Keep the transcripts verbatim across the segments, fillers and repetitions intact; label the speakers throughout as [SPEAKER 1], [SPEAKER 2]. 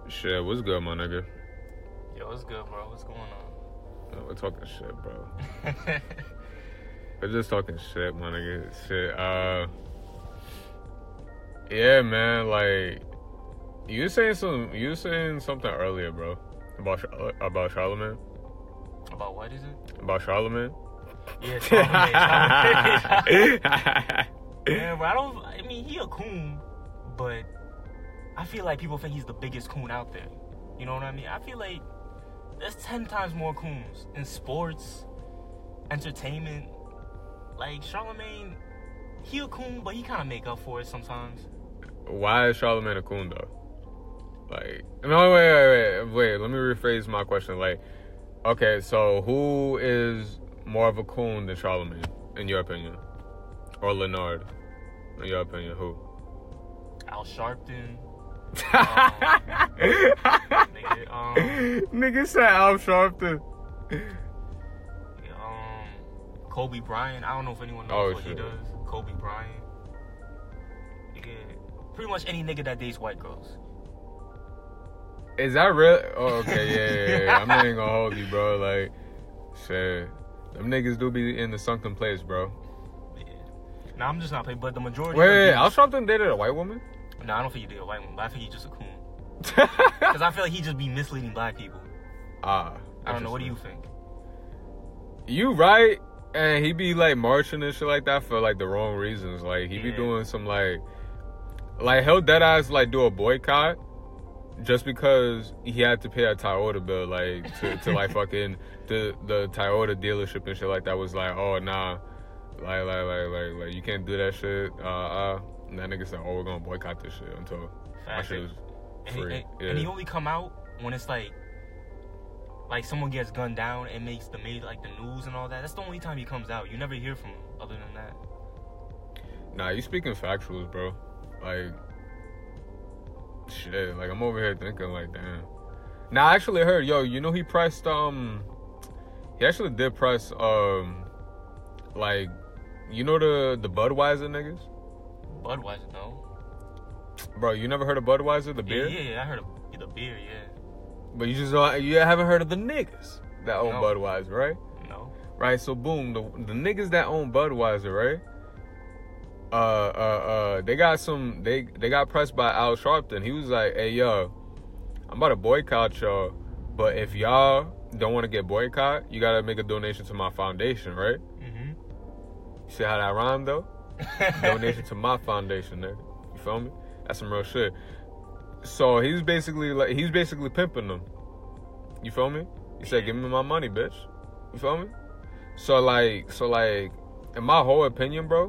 [SPEAKER 1] Shit, what's good, my nigga?
[SPEAKER 2] Yo, what's good, bro? What's going on?
[SPEAKER 1] Oh, we're talking shit, bro. We're just talking shit, my nigga. Shit. Uh, yeah, man. Like, you were saying some. You were saying something earlier, bro. About Char- about Charlamagne.
[SPEAKER 2] About what is it?
[SPEAKER 1] About Charlamagne.
[SPEAKER 2] Yeah, Charlamagne. Charlamagne. Yeah, bro. I don't. I mean, he a coon, but I feel like people think he's the biggest coon out there. You know what I mean? I feel like there's ten times more coons in sports, entertainment. Like, Charlamagne, he a coon, but he kind of make up for it sometimes.
[SPEAKER 1] Why is Charlamagne a coon, though? Like, no, wait, wait, wait, wait. Let me rephrase my question. Like, okay, so who is more of a coon than Charlamagne, in your opinion? Or Leonard, in your opinion, who?
[SPEAKER 2] Al Sharpton. um, nigga, um,
[SPEAKER 1] nigga said Al Sharpton.
[SPEAKER 2] Um, Kobe Bryant. I don't know if anyone knows
[SPEAKER 1] oh,
[SPEAKER 2] what
[SPEAKER 1] shit.
[SPEAKER 2] he does. Kobe Bryant. Nigga, pretty much any nigga that dates white girls.
[SPEAKER 1] Is that real? Oh, okay, yeah, yeah, yeah. I'm not even gonna hold you, bro. Like, shit. Them niggas do be in the sunken place, bro.
[SPEAKER 2] Yeah. Nah, I'm just not playing, but the majority
[SPEAKER 1] Wait,
[SPEAKER 2] of
[SPEAKER 1] wait,
[SPEAKER 2] dudes,
[SPEAKER 1] Al Sharpton dated a white woman?
[SPEAKER 2] No, I don't think he did a white woman, but I think he's just a coon. Because I feel like he just be misleading black people.
[SPEAKER 1] Ah.
[SPEAKER 2] I don't know. What do you think?
[SPEAKER 1] You right, and he be like marching and shit like that for like the wrong reasons. Like he be
[SPEAKER 2] Yeah.
[SPEAKER 1] doing some like, like he'll dead ass like do a boycott just because he had to pay a Toyota bill, like to, to like fucking the the Toyota dealership and shit like that was like, oh nah, like like like like like you can't do that shit. Uh, uh. And that nigga said, oh, we're gonna boycott this shit until my shit is
[SPEAKER 2] And he,
[SPEAKER 1] free.
[SPEAKER 2] and,
[SPEAKER 1] Yeah.
[SPEAKER 2] and he only come out when it's like, like someone gets gunned down and makes the made like the news and all that. That's the only time he comes out. You never hear from him other than that.
[SPEAKER 1] Nah, you speaking factuals, bro. Like, shit. Like, I'm over here thinking, like, damn. Nah, I actually heard, yo, you know he priced, um, he actually did price, um, like, you know the, the Budweiser niggas?
[SPEAKER 2] Budweiser, no.
[SPEAKER 1] Bro, you never heard of Budweiser, the beer?
[SPEAKER 2] Yeah, yeah, yeah, I heard of the beer, yeah.
[SPEAKER 1] But you just don't, you haven't heard of the niggas that own
[SPEAKER 2] No.
[SPEAKER 1] Budweiser, right?
[SPEAKER 2] No.
[SPEAKER 1] Right, so boom, the, the niggas that own Budweiser, right? Uh, uh, uh, they got some, they, they got pressed by Al Sharpton. He was like, hey, yo, I'm about to boycott y'all, but if y'all don't want to get boycott, you gotta make a donation to my foundation, right?
[SPEAKER 2] Mm-hmm.
[SPEAKER 1] You see how that rhymed, though? Donation to my foundation, nigga. You feel me? That's some real shit. So he's basically like, he's basically pimping them. You feel me? He said, give me my money, bitch. You feel me? So like, so like, in my whole opinion, bro,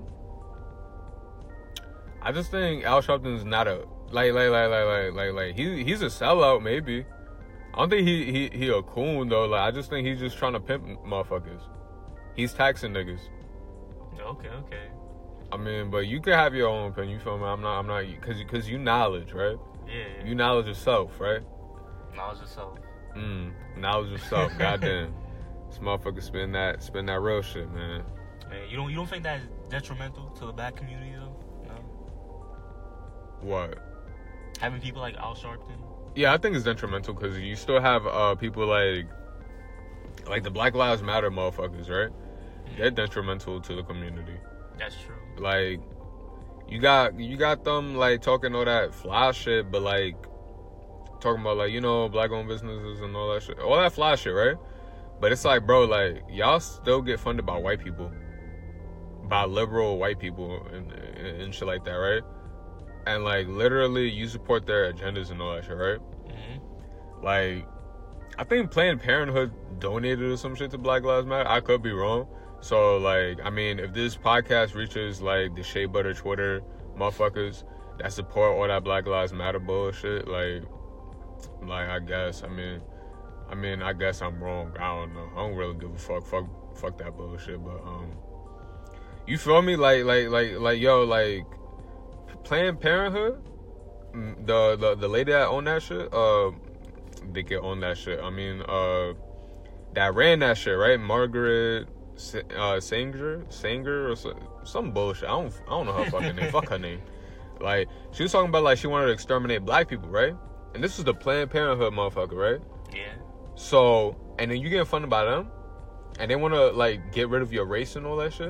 [SPEAKER 1] I just think Al Sharpton's not a, like, like, like, like, like, like, like, he, he's a sellout, maybe. I don't think he, he, he a coon, though. Like, I just think he's just trying to pimp motherfuckers. He's taxing niggas.
[SPEAKER 2] Okay, okay.
[SPEAKER 1] I mean, but you can have your own opinion. You feel me? I'm not, I'm not, cause, cause you knowledge, right?
[SPEAKER 2] Yeah.
[SPEAKER 1] You knowledge yourself, right?
[SPEAKER 2] Knowledge yourself.
[SPEAKER 1] Mm, knowledge yourself. Goddamn, this motherfucker spin that, spin that real shit, man.
[SPEAKER 2] Man, you don't, you don't think that's detrimental to the black community though? No.
[SPEAKER 1] What?
[SPEAKER 2] Having people like Al Sharpton.
[SPEAKER 1] Yeah, I think it's detrimental because you still have uh people like, like the Black Lives Matter motherfuckers, right? Mm-hmm. They're detrimental to the community.
[SPEAKER 2] That's true.
[SPEAKER 1] Like, you got you got them like talking all that fly shit, but like talking about like, you know, black owned businesses and all that shit, all that fly shit, right? But it's like, bro, like y'all still get funded by white people, by liberal white people and and shit like that, right? And like literally, you support their agendas and all that shit, right?
[SPEAKER 2] Mm-hmm.
[SPEAKER 1] Like, I think Planned Parenthood donated or some shit to Black Lives Matter. I could be wrong. So, like, I mean, if this podcast reaches, like, the Shea Butter Twitter motherfuckers that support all that Black Lives Matter bullshit, like, like, I guess, I mean, I mean, I guess I'm wrong. I don't know. I don't really give a fuck. Fuck, fuck that bullshit. But, um, you feel me? Like, like, like, like, yo, like, Planned Parenthood, the, the, the lady that owned that shit, uh, they can own that shit. I mean, uh, that ran that shit, right? Margaret uh, Sanger, Sanger, or so, some bullshit. I don't, I don't know her fucking name. Fuck her name. Like, she was talking about like she wanted to exterminate black people, right? and this is the Planned Parenthood motherfucker, right?
[SPEAKER 2] Yeah.
[SPEAKER 1] So, and then you getting funded by them, and they want to like get rid of your race and all that shit.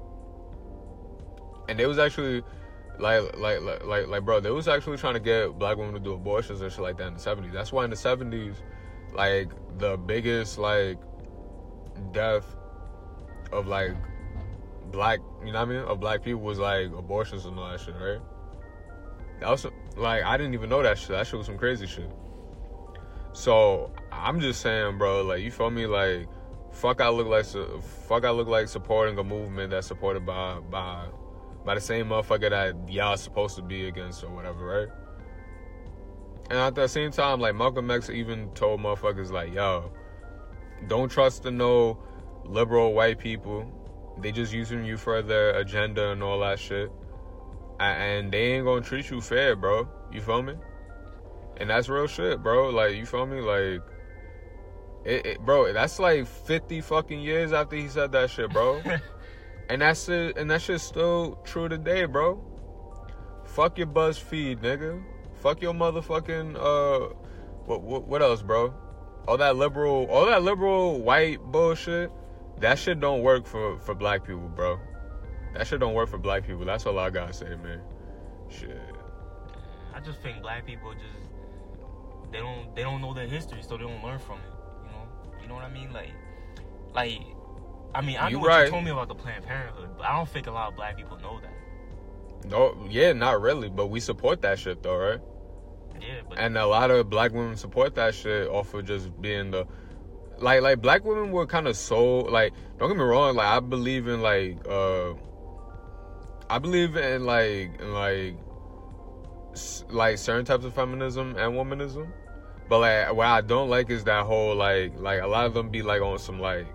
[SPEAKER 1] And they was actually, like, like, like, like, like, bro, they was actually trying to get black women to do abortions and shit like that in the seventies. That's why in the seventies, like, the biggest, like, death of, like, black, you know what I mean, of black people was, like, abortions and all that shit, right? That was, like, I didn't even know that shit. That shit was some crazy shit. So, I'm just saying, bro, like, you feel me? Like, fuck I look like, fuck I look like supporting a movement that's supported by, by, by the same motherfucker that y'all supposed to be against or whatever, right? And at the same time, like, Malcolm X even told motherfuckers, like, yo, don't trust the no liberal white people. They just using you for their agenda and all that shit. And they ain't gonna treat you fair, bro. You feel me? And that's real shit, bro. Like, you feel me? Like, it, it, bro, that's like fifty fucking years after he said that shit, bro. And that's it, and that shit's still true today, bro. Fuck your BuzzFeed, nigga. Fuck your motherfucking uh, what, what what else, bro? All that liberal, all that liberal white bullshit. That shit don't work for for black people, bro. That shit don't work for black people. That's all I gotta say, man. Shit.
[SPEAKER 2] I just think black people just they don't they don't know their history, so they don't learn from it. You know, you know what I mean? Like, like. I mean, I know
[SPEAKER 1] you
[SPEAKER 2] what
[SPEAKER 1] right.
[SPEAKER 2] you told me about the Planned Parenthood, but I don't think a lot of black people know that.
[SPEAKER 1] No, yeah, not really, but we support that shit though, right?
[SPEAKER 2] Yeah, but
[SPEAKER 1] and a lot of black women support that shit off of just being the, like, like black women were kind of so, like, don't get me wrong, like, I believe in, like, uh, I believe in, like, in, like, s- like, certain types of feminism and womanism, but, like, what I don't like is that whole, like, like, a lot of them be, like, on some, like,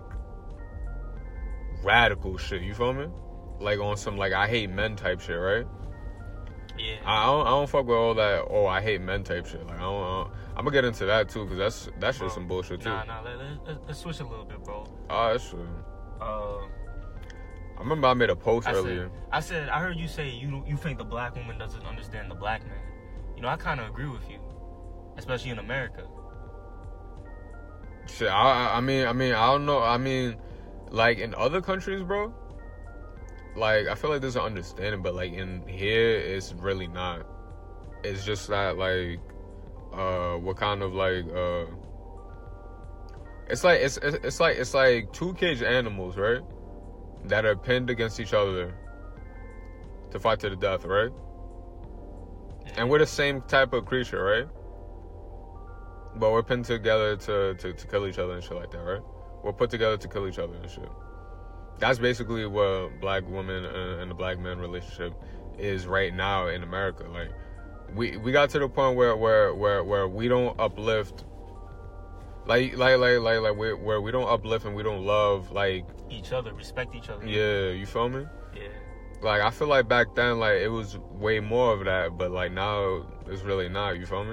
[SPEAKER 1] radical shit, you feel me? Like on some like I hate men type shit, right?
[SPEAKER 2] Yeah.
[SPEAKER 1] I don't, I don't fuck with all that. Oh, I hate men type shit. Like I don't. I don't I'm gonna get into that too, cause that's that's just some bullshit too.
[SPEAKER 2] Nah, nah. Let, let, let's switch a little bit, bro.
[SPEAKER 1] Oh, that's true.
[SPEAKER 2] Uh,
[SPEAKER 1] I remember I made a post
[SPEAKER 2] I
[SPEAKER 1] earlier.
[SPEAKER 2] Said, I said I heard you say you you think the black woman doesn't understand the black man. You know, I kind of agree with you, especially in America.
[SPEAKER 1] Shit, I I mean I mean I don't know. I mean. Like, in other countries, bro, like, I feel like there's an understanding, but, like, in here, it's really not. It's just that, like, uh, what kind of, like, uh, it's like, it's, it's, it's like, it's like two caged animals, right, that are pinned against each other to fight to the death, right? And we're the same type of creature, right? But we're pinned together to, to, to kill each other and shit like that, right? We're put together to kill each other and shit. That's basically what black woman and the black man relationship is right now in America. Like, we we got to the point where where where, where we don't uplift, like like like like like where, where we don't uplift and we don't love like
[SPEAKER 2] each other, respect each other.
[SPEAKER 1] Yeah, you feel me?
[SPEAKER 2] Yeah.
[SPEAKER 1] Like I feel like back then, like it was way more of that, but like now it's really not. You feel me?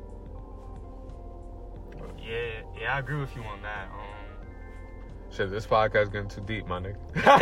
[SPEAKER 2] Yeah, yeah, I agree with you on that. Um,
[SPEAKER 1] Shit, this podcast getting too deep, my nigga.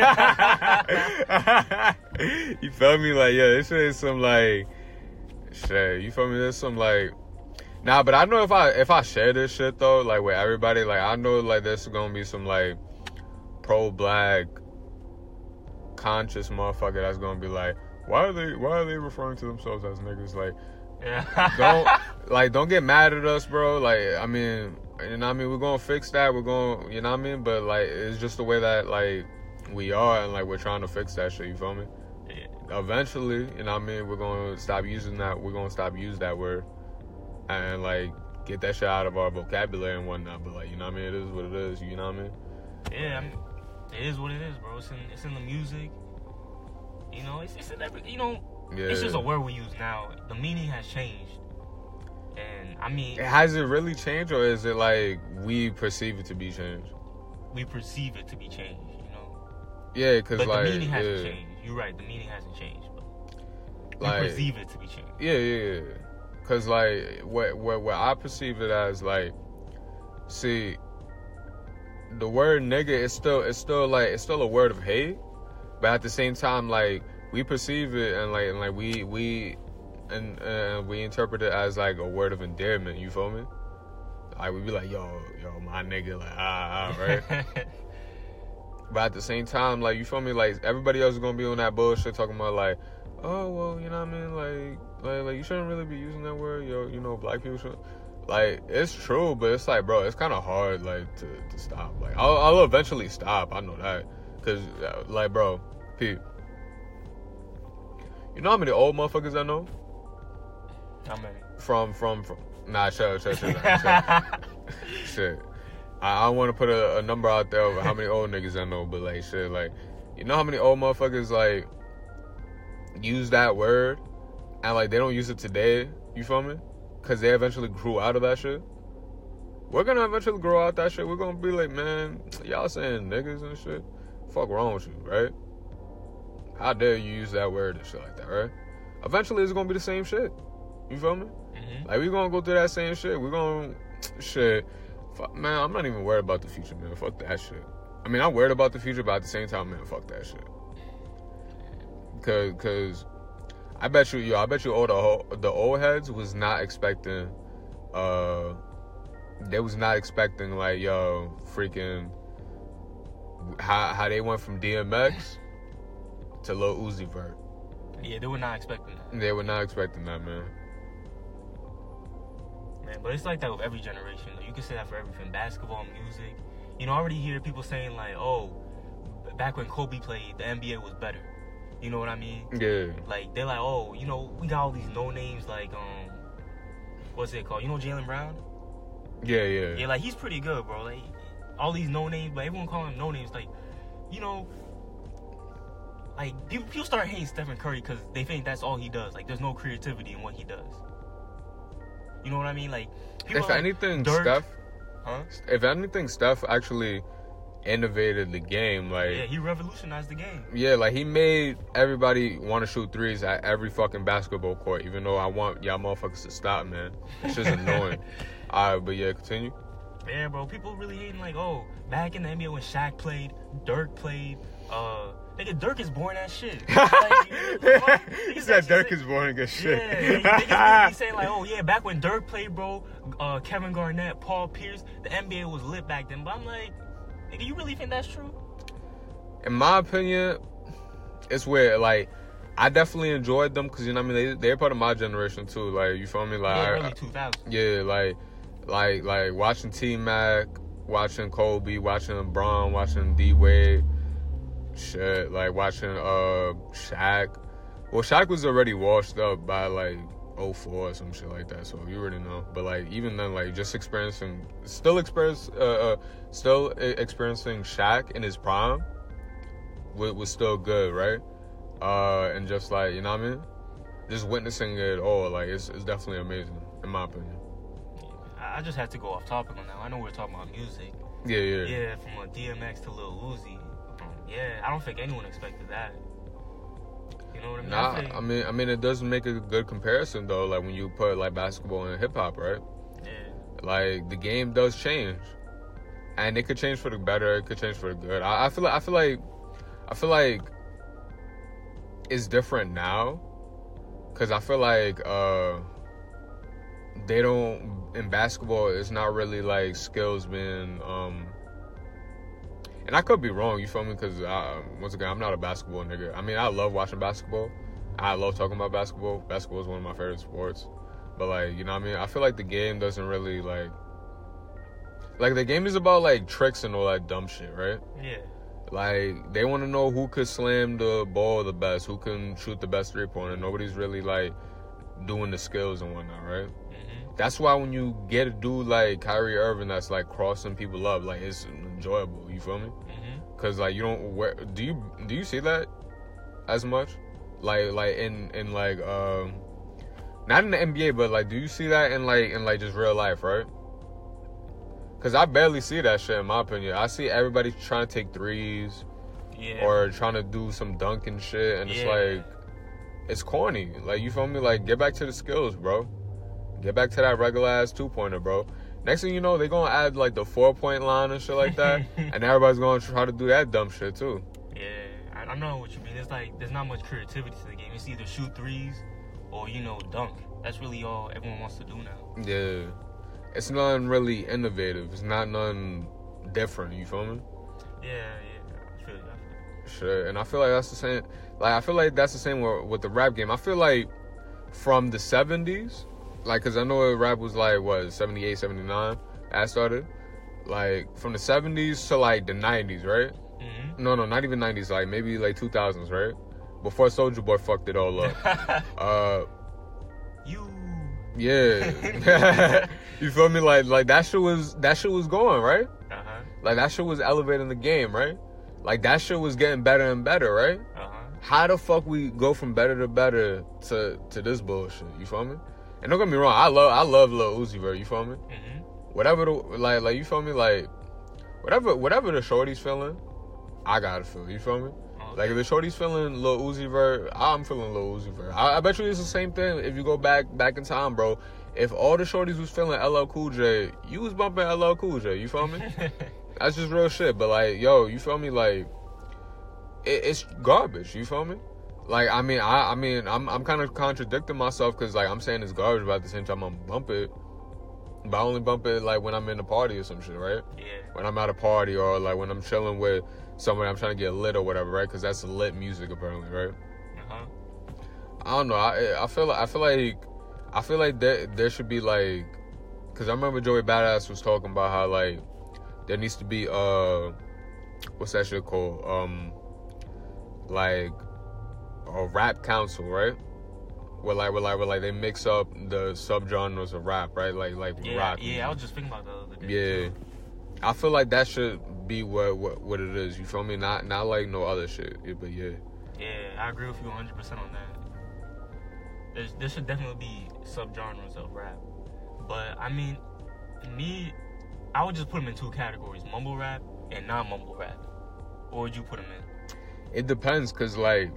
[SPEAKER 1] You feel me? Like, yeah, this is some like shit. You feel me? There's some like, nah, but I know if I if I share this shit though, like with everybody, like I know like there's gonna be some like pro-black conscious motherfucker that's gonna be like, why are they why are they referring to themselves as niggas? Like,
[SPEAKER 2] yeah.
[SPEAKER 1] don't like don't get mad at us, bro. Like, I mean. You know what I mean? We're gonna fix that. We're gonna, you know what I mean? But like, it's just the way that like we are, and like we're trying to fix that shit. You feel me? Yeah. Eventually, you know what I mean? We're gonna stop using that. We're gonna stop using that word, and like get that shit out of our vocabulary and whatnot. But like, you know what I mean? It is what it is. You know what I mean?
[SPEAKER 2] Yeah, I mean, it is what it is, bro. It's in it's in the music. You know, it's it's in every. You know, yeah. It's just a word we use now. The meaning has changed. And I mean,
[SPEAKER 1] has it really changed, or is it like we perceive it to be changed?
[SPEAKER 2] We perceive it to be changed, you know.
[SPEAKER 1] Yeah, because like
[SPEAKER 2] the meaning hasn't
[SPEAKER 1] yeah.
[SPEAKER 2] changed. You're right, the meaning hasn't changed, but we
[SPEAKER 1] like,
[SPEAKER 2] perceive it to be changed.
[SPEAKER 1] Yeah, yeah, yeah. Because like what what what I perceive it as, like, see, the word nigga is still it's still like it's still a word of hate, but at the same time, like we perceive it and like and like we we and uh, we interpret it as like a word of endearment. You feel me? Like we be like, yo, yo, my nigga, like ah, ah right. But at the same time, like you feel me? Like everybody else is gonna be on that bullshit talking about like, oh well, you know what I mean? Like, like, like you shouldn't really be using that word. Yo, you know, black people should. Like it's true, but it's like, bro, it's kind of hard, like to, to stop. Like I'll, I'll eventually stop. I know that, cause uh, like, bro, Pete, you know how many old motherfuckers I know?
[SPEAKER 2] How many?
[SPEAKER 1] From from from. Nah, shut shut shut. shut. Shit. I, I don't want to put a, a number out there over how many old niggas I know, but like shit, like you know how many old motherfuckers like use that word and like they don't use it today. You feel me? Because they eventually grew out of that shit. We're gonna eventually grow out that shit. We're gonna be like, man, y'all saying niggas and shit. Fuck wrong with you, right? How dare you use that word and shit like that, right? Eventually, it's gonna be the same shit. You feel me? Mm-hmm. Like, we're gonna go through that same shit. We're gonna, shit. Fuck, man, I'm not even worried about the future, man. Fuck that shit. I mean, I'm worried about the future, but at the same time, man, fuck that shit. Cause, cause, I bet you, yo, I bet you all the the old heads was not expecting, uh, they was not expecting like, yo, freaking, how how they went from D M X to Lil Uzi Vert.
[SPEAKER 2] Yeah, they were not expecting that.
[SPEAKER 1] They were not expecting that, man.
[SPEAKER 2] Man, but it's like that with every generation. You can say that for everything, basketball, music. You know, I already hear people saying like, oh, back when Kobe played, the N B A was better. You know what I mean?
[SPEAKER 1] Yeah.
[SPEAKER 2] Like, they're like, oh, you know, we got all these no-names, like, um, what's it called? You know Jaylen Brown?
[SPEAKER 1] Yeah, yeah.
[SPEAKER 2] Yeah, like, he's pretty good, bro. Like, all these no-names, but everyone calling him no-names. Like, you know, like, people, people start hating Stephen Curry because they think that's all he does. Like, there's no creativity in what he does. You know what I mean? Like, people
[SPEAKER 1] if
[SPEAKER 2] like
[SPEAKER 1] anything,
[SPEAKER 2] Dirk,
[SPEAKER 1] Steph,
[SPEAKER 2] huh?
[SPEAKER 1] If anything, Steph actually innovated the game. Like,
[SPEAKER 2] yeah, he revolutionized the game.
[SPEAKER 1] Yeah, like he made everybody want to shoot threes at every fucking basketball court. Even though I want y'all motherfuckers to stop, man. It's just annoying. All right, but yeah, continue.
[SPEAKER 2] Yeah, bro. People really hating like, oh, back in the N B A when Shaq played, Dirk played. Uh, nigga, Dirk is boring as shit. Like,
[SPEAKER 1] he said Dirk is boring as shit.
[SPEAKER 2] Yeah, niggas be saying like, oh yeah, back when Dirk played, bro, uh, Kevin Garnett, Paul Pierce, the N B A was lit back then. But I'm like, nigga, you really think that's true?
[SPEAKER 1] In my opinion, it's weird. Like, I definitely enjoyed them because, you know what I mean? They, they're part of my generation, too. Like, you feel me? Like,
[SPEAKER 2] yeah,
[SPEAKER 1] I,
[SPEAKER 2] early two thousands.
[SPEAKER 1] Yeah, like, like, like watching T-Mac, watching Kobe, watching LeBron, watching D-Wade, shit, like, watching uh Shaq. Well, Shaq was already washed up by, like, oh four or some shit like that, so you already know. But like even then, like just experiencing, still experience, uh, uh still experiencing Shaq in his prime was, was still good, right? Uh, and just like, you know what I mean, just witnessing it all, like it's it's definitely amazing in my opinion.
[SPEAKER 2] I just had to go off topic on that. I know we we're talking about music.
[SPEAKER 1] Yeah, yeah.
[SPEAKER 2] Yeah, from a D M X to Lil Uzi. Um, yeah, I don't think anyone expected that. You know what I mean?
[SPEAKER 1] Nah,
[SPEAKER 2] I, think,
[SPEAKER 1] I mean, I mean, it does make a good comparison though. Like when you put like basketball and hip hop, right?
[SPEAKER 2] Yeah.
[SPEAKER 1] Like the game does change, and it could change for the better. It could change for the good. I, I feel like I feel like I feel like it's different now, cause I feel like uh, they don't in basketball. It's not really like skills being. Um, And I could be wrong, you feel me? Because, uh, once again, I'm not a basketball nigga. I mean, I love watching basketball. I love talking about basketball. Basketball is one of my favorite sports. But, like, you know what I mean? I feel like the game doesn't really, like... Like, the game is about, like, tricks and all that dumb shit, right?
[SPEAKER 2] Yeah.
[SPEAKER 1] Like, they want to know who could slam the ball the best, who can shoot the best three-pointer. Nobody's really, like, doing the skills and whatnot, right? That's why when you get a dude like Kyrie Irving that's like crossing people up, like it's enjoyable. You feel me? Mm-hmm. Cause like you don't wear. Do you do you see that as much? Like like in in like um, not in the N B A, but like do you see that in like in like just real life, right? Cause I barely see that shit in my opinion. I see everybody trying to take threes,
[SPEAKER 2] yeah,
[SPEAKER 1] or trying to do some dunking shit, and
[SPEAKER 2] yeah.
[SPEAKER 1] it's like it's corny. Like you feel me? Like get back to the skills, bro. Get back to that regular ass two pointer, bro. Next thing you know, they're gonna add like the four point line and shit like that, and everybody's gonna try to do that dumb shit too.
[SPEAKER 2] Yeah, I, I know what you mean. It's like there's not much creativity to the game. It's either shoot threes or, you know, dunk. That's really all everyone wants to do now.
[SPEAKER 1] Yeah. It's nothing really innovative. It's not nothing different, you feel me?
[SPEAKER 2] Yeah, yeah. I feel you, I feel you.
[SPEAKER 1] Shit. And I feel like that's the same. Like, I feel like that's the same with, with the rap game. I feel like from the seventies, like, because I know rap was like, what, seventy-eight, seventy-nine? That started. Like, from the seventies to, like, the nineties, right?
[SPEAKER 2] Mm-hmm.
[SPEAKER 1] No, no, not even nineties. Like, maybe, like, two thousands, right? Before Soulja Boy fucked it all up. uh,
[SPEAKER 2] you.
[SPEAKER 1] Yeah. You feel me? Like, like that shit was, that shit was going, right?
[SPEAKER 2] Uh-huh.
[SPEAKER 1] Like, that shit was elevating the game, right? Like, that shit was getting better and better, right?
[SPEAKER 2] Uh-huh.
[SPEAKER 1] How the fuck we go from better to better to, to this bullshit? You feel me? And don't get me wrong, I love I love Lil Uzi Vert. You feel me?
[SPEAKER 2] Mm-hmm.
[SPEAKER 1] Whatever the like like you feel me? Like whatever whatever the shorty's feeling, I gotta feel. You feel me?
[SPEAKER 2] Okay.
[SPEAKER 1] Like if the shorty's feeling Lil Uzi Vert, I'm feeling Lil Uzi Vert. I, I bet you it's the same thing if you go back back in time, bro. If all the shorties was feeling L L Cool J, you was bumping L L Cool J. You feel me? That's just real shit. But like, yo, you feel me? Like it, it's garbage. You feel me? Like, I mean, I, I mean, I'm, I'm kind of contradicting myself because, like, I'm saying it's garbage, but at the same time, I'm bump it. But I only bump it, like, when I'm in a party or some shit, right?
[SPEAKER 2] Yeah.
[SPEAKER 1] When I'm at a party or, like, when I'm chilling with someone I'm trying to get lit or whatever, right? Because that's lit music, apparently, right?
[SPEAKER 2] Uh-huh.
[SPEAKER 1] I don't know. I, I feel like, I feel like, I feel like there, there should be, like, because I remember Joey Badass was talking about how, like, there needs to be, uh, what's that shit called? Um, like, a rap council, right? Where like, where like, where like they mix up the subgenres of rap, right? Like, like
[SPEAKER 2] Yeah,
[SPEAKER 1] rock.
[SPEAKER 2] yeah. I was just thinking about the other day.
[SPEAKER 1] Yeah,
[SPEAKER 2] too.
[SPEAKER 1] I feel like that should be what, what what it is. You feel me? Not not like no other shit. Yeah, but yeah.
[SPEAKER 2] Yeah, I agree with you one hundred percent on that. There's, there should definitely be subgenres of rap. But, I mean, me, I would just put them in two categories, mumble rap and non-mumble rap. What would you put them in?
[SPEAKER 1] It depends, cause like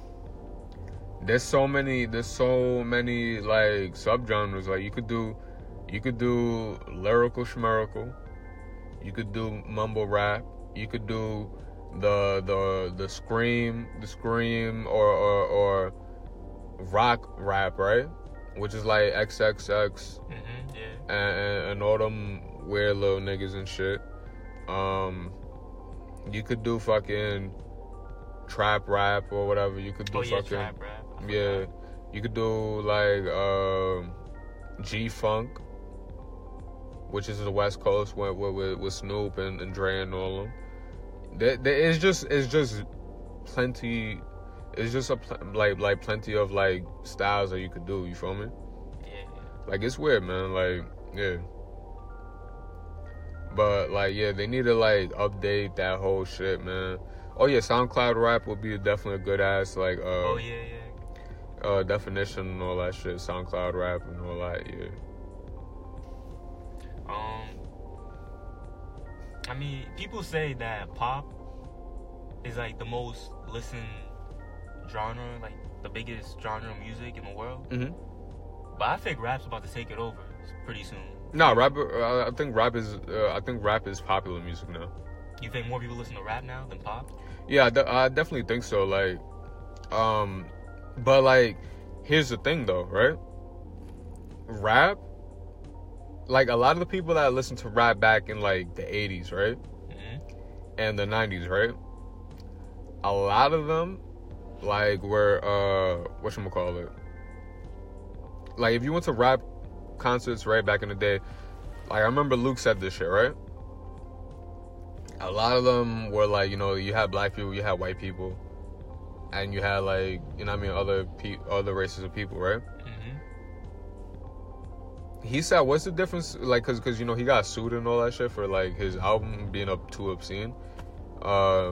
[SPEAKER 1] there's so many there's so many like subgenres. Like you could do you could do lyrical schmerical, you could do mumble rap, you could do the the the scream the scream or or, or rock rap, right? Which is like X X X
[SPEAKER 2] Mm-hmm, yeah.
[SPEAKER 1] and, and, and all them weird little niggas and shit. Um, you could do fucking trap rap or whatever. You could do
[SPEAKER 2] Oh, yeah,
[SPEAKER 1] fucking
[SPEAKER 2] trap rap. I forgot.
[SPEAKER 1] yeah. You could do like um, G Funk, which is the West Coast with with, with Snoop and, and Dre and all of them. There, there, it's just it's just plenty. It's just a pl- like like plenty of like styles that you could do. You feel me?
[SPEAKER 2] Yeah, yeah.
[SPEAKER 1] Like it's weird, man. Like yeah. But like yeah, they need to like update that whole shit, man. Oh yeah, SoundCloud rap would be definitely a good ass like uh
[SPEAKER 2] Oh, yeah, yeah.
[SPEAKER 1] uh definition and all that shit. SoundCloud rap and all that, yeah.
[SPEAKER 2] Um, I mean, people say that pop is like the most listened genre, like the biggest genre of music in the world.
[SPEAKER 1] Mm-hmm.
[SPEAKER 2] But I think rap's about to take it over pretty soon.
[SPEAKER 1] No, rap. Uh, I think rap is. Uh, I think rap is popular music now.
[SPEAKER 2] You think more people listen to rap now than pop?
[SPEAKER 1] Yeah, I, de- I definitely think so. Like, um, but like, here's the thing though, right? Rap, like a lot of the people that listen to rap back in like the eighties, right,
[SPEAKER 2] Mm-hmm.
[SPEAKER 1] and the nineties, right, a lot of them, like, were uh, whatchamacallit, like if you went to rap concerts right back in the day, like I remember Luke said this shit, right? A lot of them were like, you know, you had black people, you had white people, and you had like, you know what I mean, other pe- other races of people, right?
[SPEAKER 2] Mm-hmm.
[SPEAKER 1] He said, what's the difference, like, cause, cause you know he got sued and all that shit for like his album being up too obscene. Uh,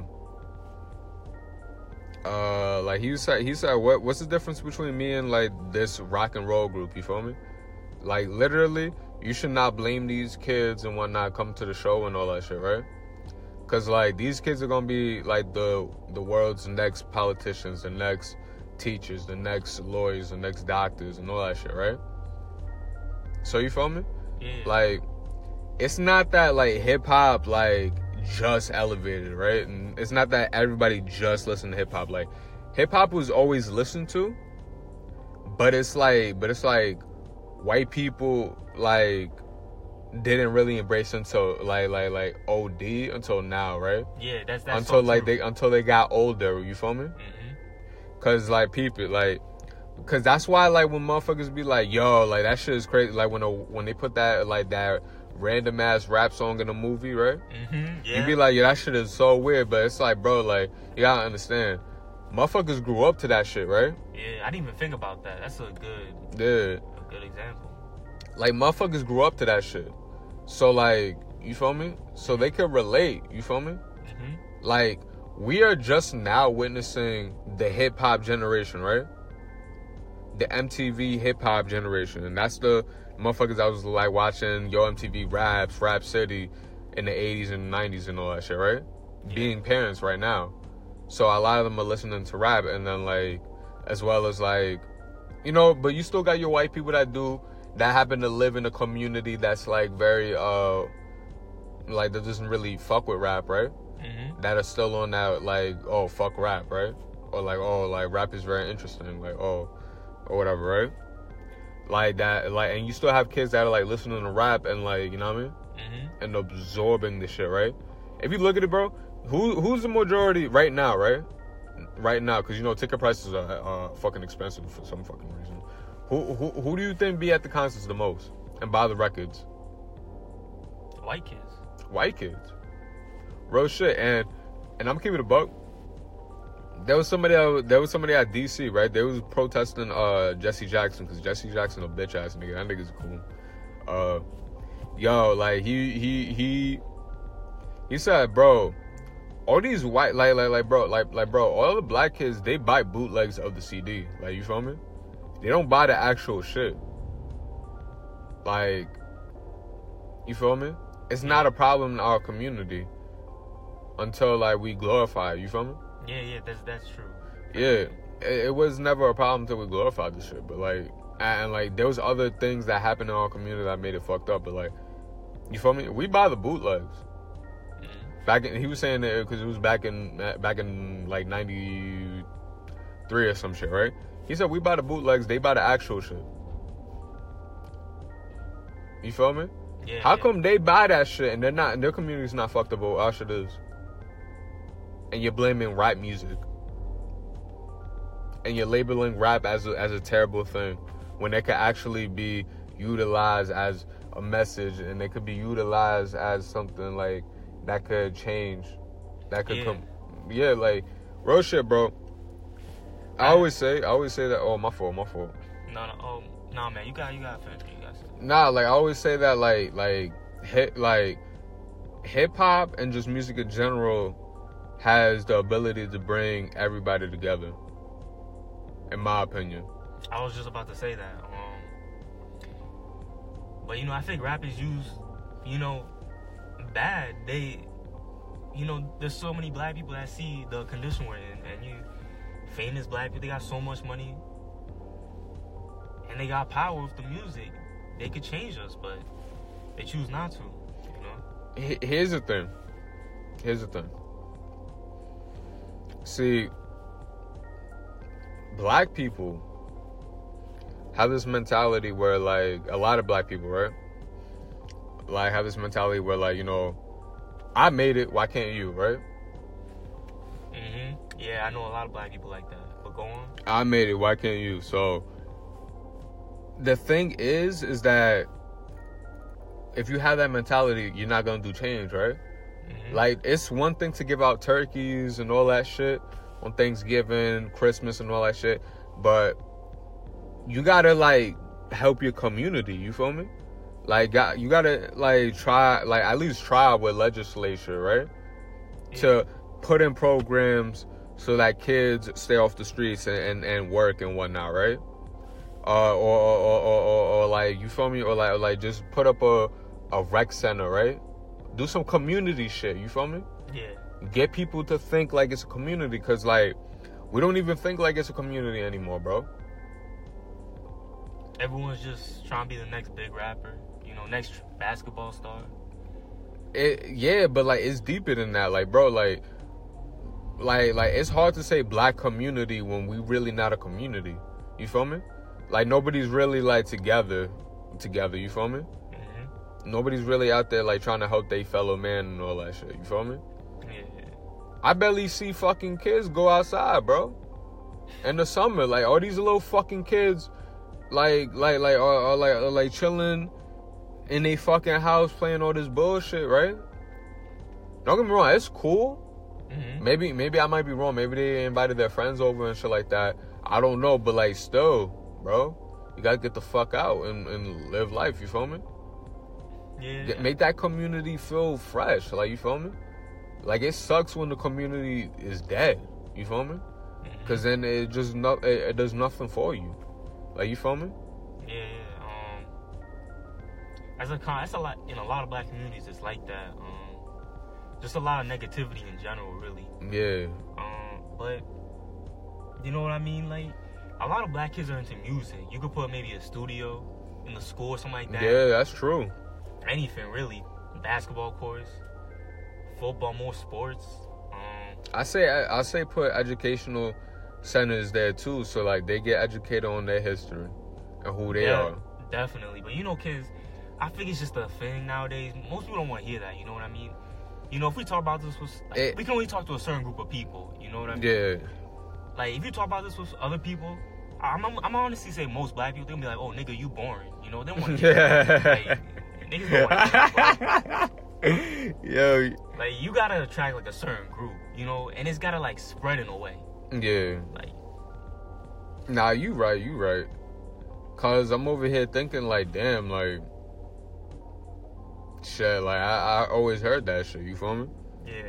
[SPEAKER 1] uh, like he said, he said, what, what's the difference between me and like this rock and roll group? You feel me? Like literally, you should not blame these kids and whatnot come to the show and all that shit, right? Cause like these kids are gonna be like the the world's next politicians, the next teachers, the next lawyers, the next doctors, and all that shit, right? So you feel me?
[SPEAKER 2] Yeah.
[SPEAKER 1] Like, it's not that like hip hop like just elevated, right? And it's not that everybody just listen to hip hop. Like, hip hop was always listened to, but it's like, but it's like, white people like didn't really embrace until like like like O D until now, right?
[SPEAKER 2] Yeah, that's that's
[SPEAKER 1] until
[SPEAKER 2] so
[SPEAKER 1] like
[SPEAKER 2] true.
[SPEAKER 1] they until they got older. You feel me?
[SPEAKER 2] Mm-hmm.
[SPEAKER 1] Cause like people like, cause that's why like when motherfuckers be like, yo, like that shit is crazy. Like when a, when they put that like that random ass rap song in a movie, right?
[SPEAKER 2] Mm-hmm. Yeah.
[SPEAKER 1] You be like, yeah, that shit is so weird. But it's like, bro, like you gotta understand, motherfuckers grew up to that shit, right?
[SPEAKER 2] Yeah, I didn't even think about that. That's a good,
[SPEAKER 1] Yeah.
[SPEAKER 2] a good example.
[SPEAKER 1] Like motherfuckers grew up to that shit. So like, you feel me? So they could relate. You feel me?
[SPEAKER 2] Mm-hmm.
[SPEAKER 1] Like we are just now witnessing the hip hop generation, right? The M T V hip hop generation, and that's the motherfuckers I was like watching Yo M T V Raps, Rap City in the eighties and nineties and all that shit, right?
[SPEAKER 2] Yeah.
[SPEAKER 1] Being parents right now. So a lot of them are listening to rap, and then like, as well as like, you know, but you still got your white people that do, that happen to live in a community that's like very, uh, like that doesn't really fuck with rap, right?
[SPEAKER 2] Mm-hmm.
[SPEAKER 1] That are still on that like, oh, fuck rap, right? Or like, oh, like rap is very interesting, like, oh, or whatever, right? Like that, like, and you still have kids that are like listening to rap and like, you know what I mean?
[SPEAKER 2] Mm-hmm.
[SPEAKER 1] And absorbing the shit, right? If you look at it, bro, who who's the majority right now, right? Right now, because you know ticket prices are uh, fucking expensive for some fucking reason. Who who who do you think be at the concerts the most and buy the records?
[SPEAKER 2] White kids.
[SPEAKER 1] White kids. Real shit. And and I'm keeping it a buck. There was somebody at, there was somebody at D C, right? They was protesting uh, Jesse Jackson because Jesse Jackson a bitch ass nigga. That nigga's cool. Uh, yo, like he he he he said, bro, all these white like like like bro like like bro, all the black kids they buy bootlegs of the C D. Like you feel me? They don't buy the actual shit. Like, you feel me? It's not a problem in our community until like we glorify it, you feel me?
[SPEAKER 2] Yeah, yeah, that's that's true.
[SPEAKER 1] Yeah, it, it was never a problem until we glorified this shit. But like, and, and like, there was other things that happened in our community that made it fucked up. But like, you feel me? We buy the bootlegs.
[SPEAKER 2] Mm-hmm.
[SPEAKER 1] Back in, he was saying that because it was back in back in like ninety-three or some shit, right? He said we buy the bootlegs, they buy the actual shit. You feel me?
[SPEAKER 2] Yeah.
[SPEAKER 1] How
[SPEAKER 2] yeah.
[SPEAKER 1] come they buy that shit and they're not, and their community's not fucked up, but our shit is? And you're blaming rap music. And you're labeling rap as a, as a terrible thing when it could actually be utilized as a message and it could be utilized as something like that could change. That could
[SPEAKER 2] Yeah.
[SPEAKER 1] come. Yeah, like, real shit, bro. I always say, I always say that, oh, my fault, my fault.
[SPEAKER 2] No, no, oh, no, man, you got, you got to finish. You got to.
[SPEAKER 1] Nah, like I always say that, like, like, hip, like, hip hop and just music in general has the ability to bring everybody together. In my opinion.
[SPEAKER 2] I was just about to say that. Um, but you know, I think rap is used, you know, bad. They, you know, there's so many black people that see the condition we're in, and you, famous black people, they got so much money, and they got power with the music. They could change us, but they choose not to. You know.
[SPEAKER 1] Here's the thing. Here's the thing. See, black people have this mentality where, like, a lot of black people, right? Like, have this mentality where, like, you know, I made it, why can't you, right?
[SPEAKER 2] Mhm. Yeah, I know a lot of black people like that. But go on.
[SPEAKER 1] I made it, why can't you? So, the thing is, is that if you have that mentality, you're not gonna do change, right?
[SPEAKER 2] Mm-hmm.
[SPEAKER 1] Like, it's one thing to give out turkeys and all that shit on Thanksgiving, Christmas, and all that shit, but you gotta, like, help your community, you feel me? Like, got, you gotta, like, try, like, at least try with legislature, right?
[SPEAKER 2] Yeah.
[SPEAKER 1] To put in programs so that kids stay off the streets and, and, and work and whatnot, right? Uh, or, or, or, or, or, or, like, you feel me? Or, like, or, like, just put up a, a rec center, right? Do some community shit, you feel me?
[SPEAKER 2] Yeah.
[SPEAKER 1] Get people to think like it's a community, because, like, we don't even think like it's a community anymore, bro.
[SPEAKER 2] Everyone's just trying to be the next big rapper, you know, next basketball star.
[SPEAKER 1] It, yeah, but, like, it's deeper than that. Like, bro, like, like, like, it's hard to say black community when we really not a community. You feel me? like nobody's really like together, together. You feel me? Mm-hmm. Nobody's really out there like trying to help their fellow man and all that shit. You feel me?
[SPEAKER 2] Yeah.
[SPEAKER 1] I barely see fucking kids go outside, bro. In the summer, like all these little fucking kids, like like like are, are like are, like chilling in a fucking house playing all this bullshit, right? Don't get me wrong, it's cool. Mm-hmm. Maybe maybe I might be wrong. Maybe they invited their friends over and shit like that. I don't know, but like still, bro, you gotta get the fuck out and, and live life. You feel me?
[SPEAKER 2] Yeah.
[SPEAKER 1] Get, make that community feel fresh. Like, you feel me? Like, it sucks when the community is dead. You feel me? Because then it just no, it, it does nothing for you. Like, you feel me?
[SPEAKER 2] Yeah, yeah. Um, as a con, that's a lot in a lot of black communities. It's like that. Um, just a lot of negativity in general, really.
[SPEAKER 1] Yeah.
[SPEAKER 2] Um, but you know what I mean? Like, a lot of black kids are into music. You could put maybe a studio in the school or something like that.
[SPEAKER 1] Yeah, that's true.
[SPEAKER 2] Anything really. Basketball courts, football, more sports. Um,
[SPEAKER 1] I say I, I say put educational centers there too, so like they get educated on their history and who they
[SPEAKER 2] yeah,
[SPEAKER 1] are.
[SPEAKER 2] Definitely, but you know, kids, I think it's just a thing nowadays. Most people don't want to hear that. You know what I mean? You know, if we talk about this with, like, it, we can only talk to a certain group of people. You know what I mean?
[SPEAKER 1] Yeah.
[SPEAKER 2] Like, if you talk about this with other people, I'm I'm, I'm honestly say most black people, they'll be like, "Oh, nigga, you boring." You know, they don't want to hear that. Like, niggas don't want to hear that.
[SPEAKER 1] Yo.
[SPEAKER 2] Like, you gotta attract like a certain group, you know, and it's gotta like spread in a way.
[SPEAKER 1] Yeah.
[SPEAKER 2] Like,
[SPEAKER 1] nah, you right, you right. Cause I'm over here thinking like, damn, like, shit, like I, I always heard that shit. You feel me?
[SPEAKER 2] Yeah.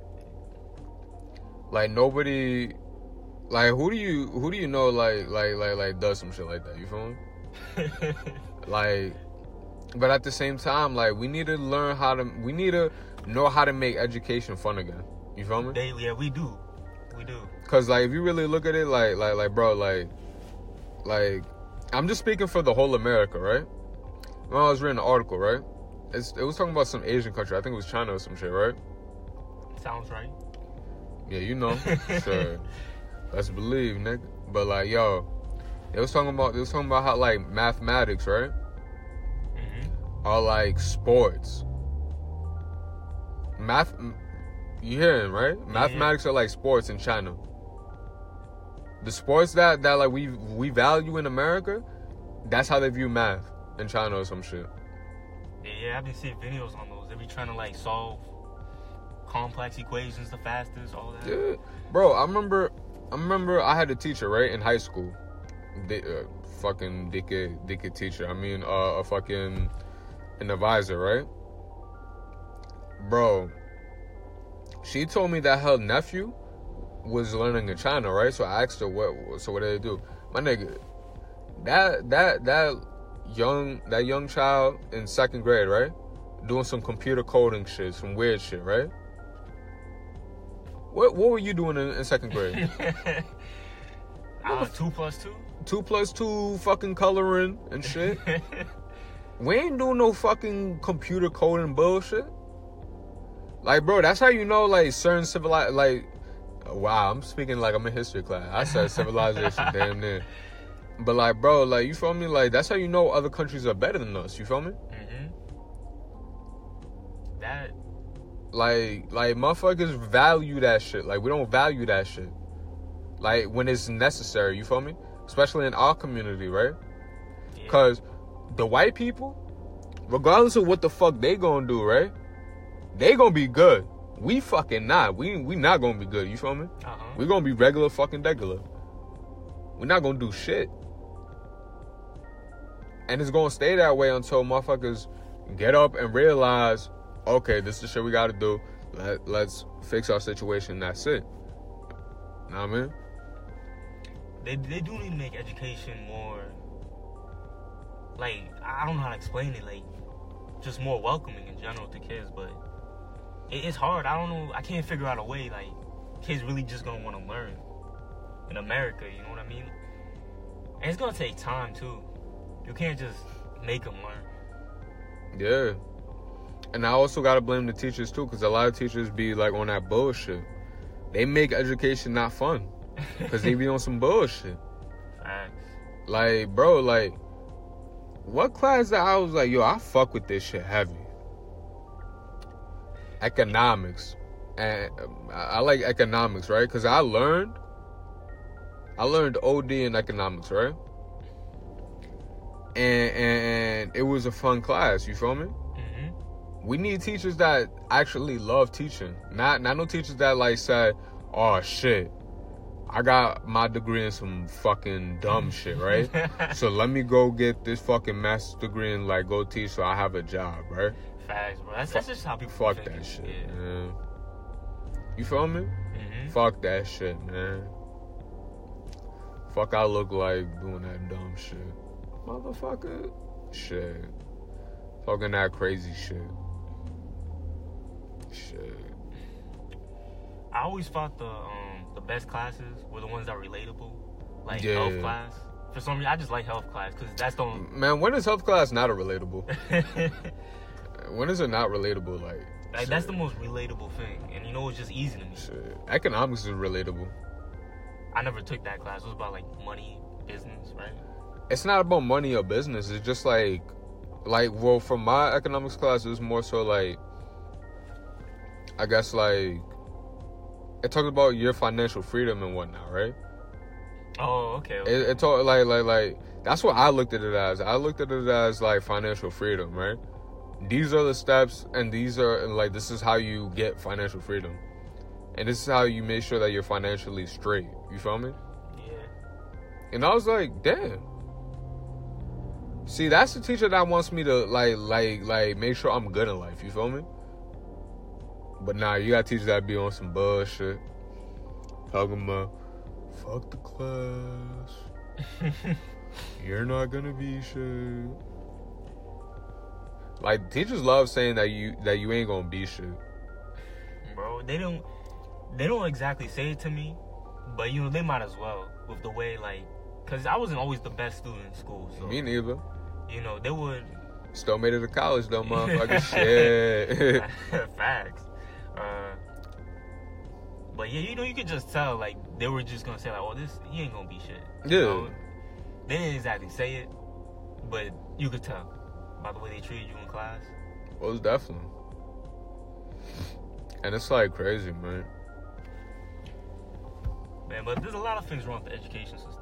[SPEAKER 1] Like nobody, like who do you who do you know like like like like does some shit like that? You feel me? Like, but at the same time, like we need to learn how to, we need to know how to make education fun again. You feel me?
[SPEAKER 2] They, yeah, we do. We do.
[SPEAKER 1] Cause like if you really look at it, like like like bro, like like I'm just speaking for the whole America, right? When I was reading an article, right? It's, it was talking about some Asian country. I think it was China or some shit, right?
[SPEAKER 2] Sounds right.
[SPEAKER 1] Yeah, you know. Sure. Let's believe, nigga. But like, yo, it was talking about, it was talking about how like mathematics, right? Mm-hmm. Are like sports. Math, you hearing, right? Yeah, mathematics yeah. are like sports in China. The sports that, that like we we value in America, that's how they view math in China or some shit.
[SPEAKER 2] Yeah, yeah, I've been seeing videos on those. They be trying to like solve complex equations the fastest, all that.
[SPEAKER 1] Yeah, bro. I remember, I remember I had a teacher, right, in high school. Di- uh, fucking dickhead, dickhead teacher. I mean, uh, a fucking an advisor, right? Bro, she told me that her nephew was learning in China, right? So I asked her, what? So what did they do? My nigga, that that that young that young child in second grade, right? Doing some computer coding shit, some weird shit, right? What what were you doing in, in second grade?
[SPEAKER 2] uh, two plus two.
[SPEAKER 1] Two plus two, fucking coloring and shit. We ain't doing no fucking computer coding bullshit. Like, bro, that's how you know, like, certain civilized, like, wow, I'm speaking like I'm in history class. I said civilization, damn near. But, like, bro, like, you feel me? Like, that's how you know other countries are better than us. You feel me?
[SPEAKER 2] Mm-hmm. That.
[SPEAKER 1] Like, like, motherfuckers value that shit. Like, we don't value that shit. Like, when it's necessary, you feel me? Especially in our community, right? Because yeah. the white people, regardless of what the fuck they gonna do, right? They gonna be good. We fucking not. We we not gonna be good. You feel me?
[SPEAKER 2] Uh-huh.
[SPEAKER 1] We gonna be regular fucking regular. We not gonna do shit. And it's gonna stay that way until motherfuckers get up and realize, okay, this is the shit we gotta do. Let, let's fix our situation. That's it. Know what I mean?
[SPEAKER 2] They they do need to make education more, like, I don't know how to explain it, like, just more welcoming in general to kids, but it, it's hard. I don't know. I can't figure out a way, like, kids really just gonna want to learn in America, you know what I mean? And it's gonna take time, too. You can't just make them learn.
[SPEAKER 1] Yeah. And I also gotta blame the teachers, too, because a lot of teachers be, like, on that bullshit. They make education not fun. Because they be on some bullshit.
[SPEAKER 2] Facts.
[SPEAKER 1] Like, bro, like, what class that I was like, yo, I fuck with this shit heavy? Economics. And I like economics, right? Because I learned, I learned O D in economics, right? And, and it was a fun class, you feel me?
[SPEAKER 2] Mm-hmm.
[SPEAKER 1] We need teachers that actually love teaching. Not, not no teachers that, like, say, oh, shit, I got my degree in some fucking dumb shit, right? So let me go get this fucking master's degree and, like, go teach so I have a job, right?
[SPEAKER 2] Facts, bro. That's, that's just how people
[SPEAKER 1] Fuck
[SPEAKER 2] think
[SPEAKER 1] that
[SPEAKER 2] it.
[SPEAKER 1] shit,
[SPEAKER 2] Yeah.
[SPEAKER 1] man. You feel me?
[SPEAKER 2] Mm-hmm.
[SPEAKER 1] Fuck that shit, man. Fuck I look like doing that dumb shit. Motherfucker. Shit. Talking that crazy shit. Shit.
[SPEAKER 2] I always thought the um the best classes were the ones that were relatable, like
[SPEAKER 1] Yeah.
[SPEAKER 2] health class. For some reason, I just like health class because that's the only.
[SPEAKER 1] Man, when is health class not a relatable? When is it not relatable? Like,
[SPEAKER 2] Like
[SPEAKER 1] shit.
[SPEAKER 2] that's the most relatable thing, and you know it's just easy to me.
[SPEAKER 1] Shit. Economics is relatable.
[SPEAKER 2] I never took that class. It was about like money, business, right?
[SPEAKER 1] It's not about money or business. It's just like, like, well, from my economics class, it was more so like, I guess like, it talks about your financial freedom and whatnot, right?
[SPEAKER 2] Oh, okay. okay.
[SPEAKER 1] It, it talk like, like, like, that's what I looked at it as. I looked at it as like financial freedom, right? These are the steps, and these are like, this is how you get financial freedom, and this is how you make sure that you're financially straight. You feel me?
[SPEAKER 2] Yeah.
[SPEAKER 1] And I was like, damn. See, that's the teacher that wants me to like, like, like, make sure I'm good in life. You feel me? But nah, you got teachers that be on some bullshit, talking about, fuck the class. You're not gonna be shit. Like, teachers love saying that you that you ain't gonna be shit.
[SPEAKER 2] Bro, they don't they don't exactly say it to me, but you know they might as well with the way like, cause I wasn't always the best student in school. So
[SPEAKER 1] Me neither.
[SPEAKER 2] you know they would.
[SPEAKER 1] Still made it to college though, motherfucker. Shit.
[SPEAKER 2] Facts. Uh, but yeah, you know you could just tell like they were just gonna say like, oh this he ain't gonna be shit. You
[SPEAKER 1] Yeah.
[SPEAKER 2] know? They didn't exactly say it, but you could tell by the way they treated you in class.
[SPEAKER 1] Most definitely. And it's like crazy, man.
[SPEAKER 2] Man, but there's a lot of things wrong with the education system.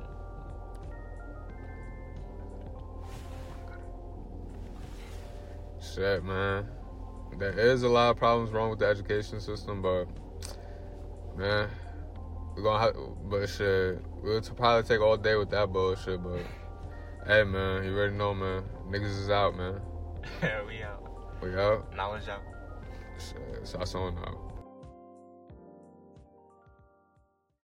[SPEAKER 1] Shit, man. There is a lot of problems wrong with the education system, but man, we're gonna have, but shit, we'll probably take all day with that bullshit. But hey, man, you already know, man. Niggas is out, man.
[SPEAKER 2] we out.
[SPEAKER 1] We out.
[SPEAKER 2] Knowledge out.
[SPEAKER 1] Shit, sauce on out.